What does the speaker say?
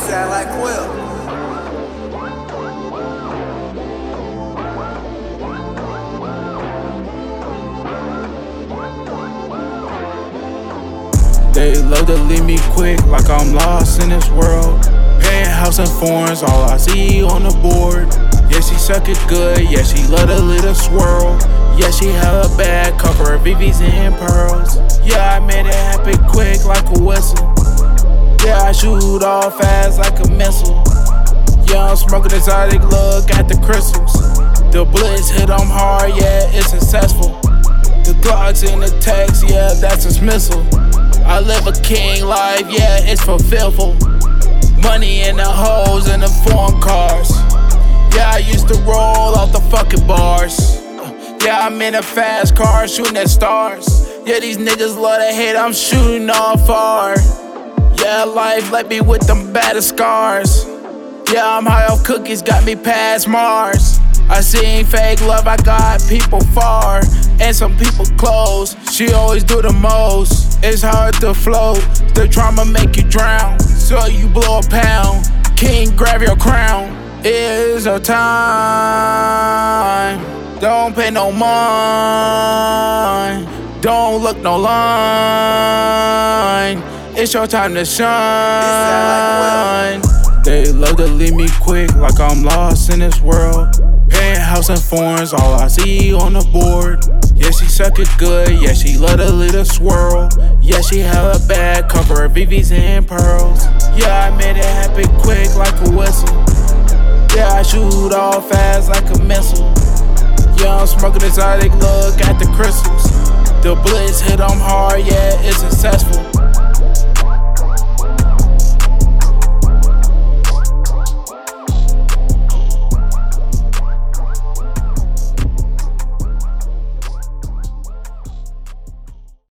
sound like Quill. They love to leave me quick, like I'm lost in this world. Penthouse and foreigns, all I see on the board. Yeah, she suck it good, yeah, she love a little swirl. Yeah, she have a bad cover of VVs and pearls. Yeah, I made it happen quick like a whistle. Yeah, I shoot all fast like a missile. Yeah, I'm smoking exotic, look at the crystals. The blitz hit them hard, yeah, it's successful. The Glocks in the text, yeah, that's a missile. I live a king life, yeah, it's fulfillful. Money in the hoes and the foreign cars. Yeah, I used to roll off the fucking bars. Yeah, I'm in a fast car shooting at stars. Yeah, these niggas love to hate, I'm shooting all far. Yeah, life left me with them baddest scars. Yeah, I'm high off cookies, got me past Mars. I seen fake love, I got people far, and some people close. She always do the most. It's hard to float, the trauma make you drown. So you blow a pound, king grab your crown. It is our time, don't pay no mind, don't look no line. It's your time to shine. They love to leave me quick, like I'm lost in this world. Penthouse and foreigns, all I see on the board. Yeah, she suck it good, yeah, she love a little swirl. Yeah, she have a bad cover of VVs and pearls. Yeah, I made it happen quick like a whistle. Yeah, I shoot all fast like a missile. Yeah, I'm smoking exotic, look at the crystals. The blitz hit them hard, yeah, it's successful.